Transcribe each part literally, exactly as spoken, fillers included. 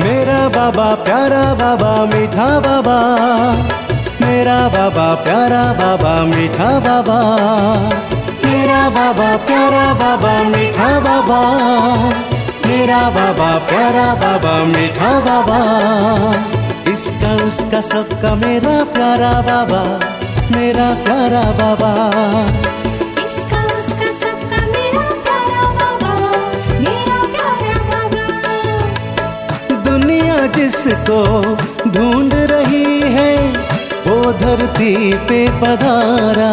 मेरा बाबा प्यारा बाबा मीठा बाबा, मेरा बाबा प्यारा बाबा मीठा बाबा, मेरा बाबा प्यारा बाबा मीठा बाबा, मेरा बाबा प्यारा बाबा मीठा बाबा। इसका उसका सबका मेरा प्यारा बाबा, मेरा प्यारा बाबा। इसका उसका सबका मेरा प्यारा बाबा, मेरा प्यारा बाबा। दुनिया जिसको ढूंढ रही है वो धरती पे पधारा,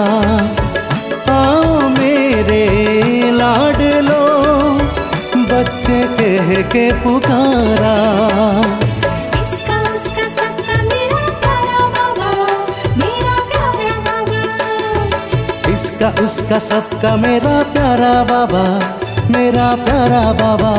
आओ मेरे लाडलो बच्चे कह के पुकारा। इसका उसका सबका मेरा प्यारा बाबा, मेरा प्यारा बाबा। इसका उसका सबका मेरा प्यारा बाबा, मेरा प्यारा बाबा।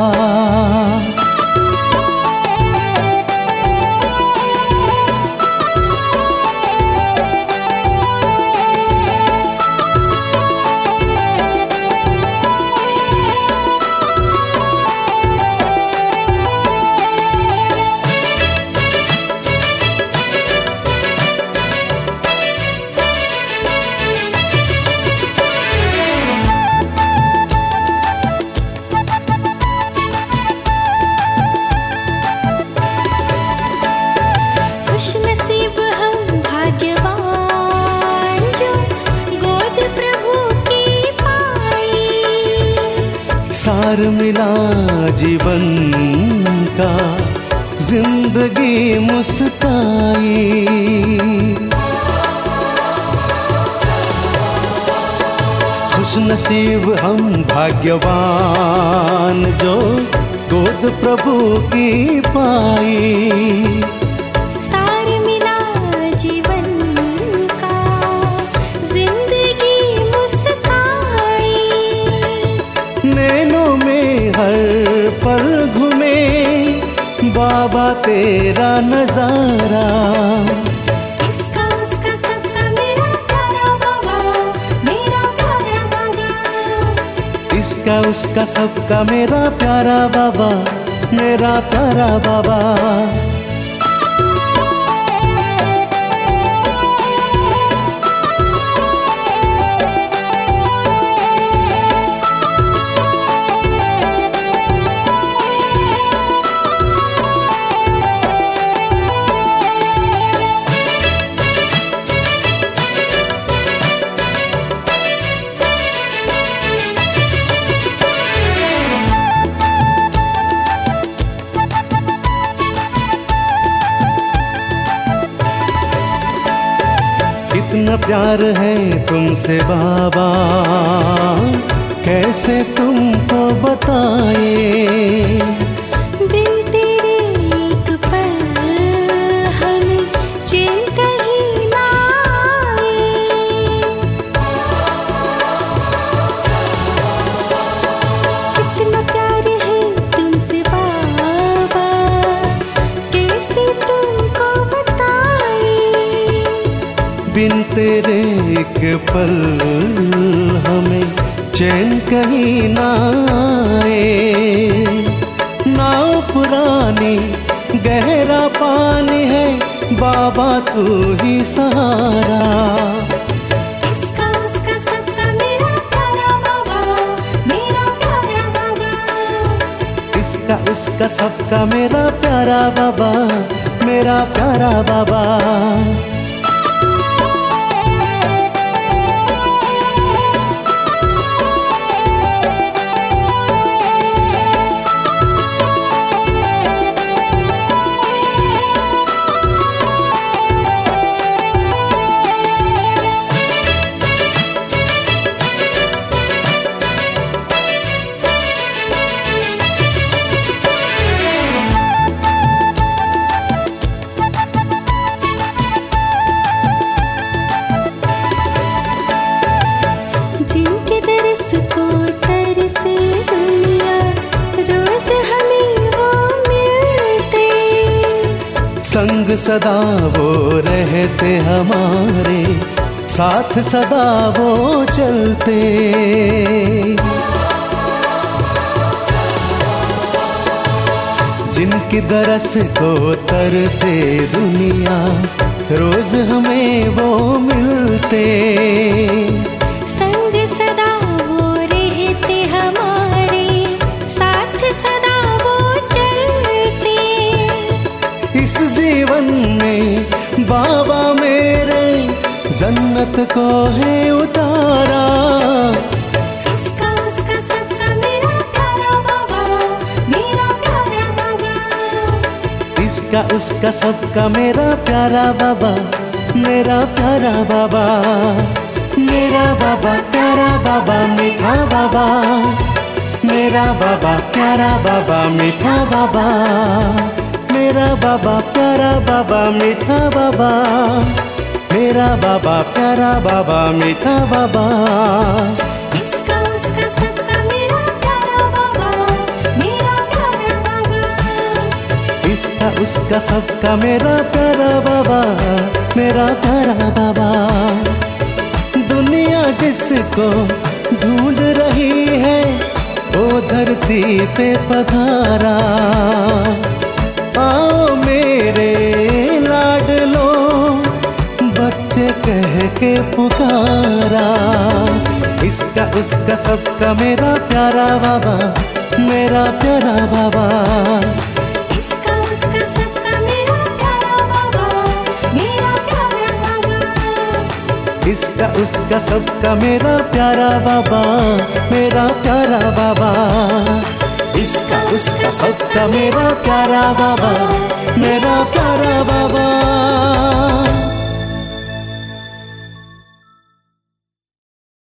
सार मिला जीवन का, जिंदगी मुस्काई। खुश नसीब हम भाग्यवान जो गोद प्रभु की पाई। सार मिला जीवन का, जिंदगी मुस्काई। नैनों में हर पल घूमे बाबा तेरा नजारा। इसका उसका सबका मेरा प्यारा बाबा, मेरा प्यारा बाबा। इसका उसका सबका मेरा प्यारा बाबा, मेरा प्यारा बाबा। इतना प्यार है तुमसे बाबा, कैसे तुमको बताए। बिन तेरे एक पल हमें चैन कहीं ना आए। कितना प्यार है तुमसे बाबा, कैसे तुमको बताए। बिन तेरे एक पल हमें चैन कहीं ना आए। नाव पुरानी गहरा पानी है बाबा तू ही सहारा। इसका उसका सबका मेरा प्यारा बाबा, मेरा प्यारा बाबा। इसका उसका सबका मेरा प्यारा बाबा, मेरा प्यारा बाबा। संग सदा वो रहते हमारे, साथ सदा वो चलते। जिनकी दरस को तरसे दुनिया, रोज हमें वो मिलते। संग सदा वो रहते हमारे साथ, सदा वो चलते। इस जीवन में बाबा मेरे जन्नत को है उतारा। इसका उसका सबका मेरा प्यारा बाबा, मेरा प्यारा बाबा। इसका उसका सबका मेरा प्यारा बाबा, मेरा प्यारा बाबा। मेरा बाबा प्यारा बाबा मीठा बाबा, मेरा बाबा प्यारा बाबा मीठा बाबा। मेरा बाबा प्यारा बाबा मीठा बाबा, मेरा बाबा प्यारा बाबा मीठा बाबा। इसका उसका सबका मेरा प्यारा बाबा, मेरा प्यारा बाबा। इसका उसका सबका मेरा प्यारा बाबा, मेरा प्यारा बाबा। दुनिया जिसको ढूंढ रही है वो धरती पे पधारा। आओ मेरे लाडलो बच्चे कह के पुकारा। इसका उसका सबका मेरा प्यारा बाबा, मेरा प्यारा बाबा। इसका उसका सबका मेरा प्यारा बाबा, मेरा प्यारा बाबा। इसका उसका सबका मेरा प्यारा बाबा, मेरा प्यारा बाबा। इसका उसका सबका मेरा प्यारा बाबा, मेरा प्यारा बाबा।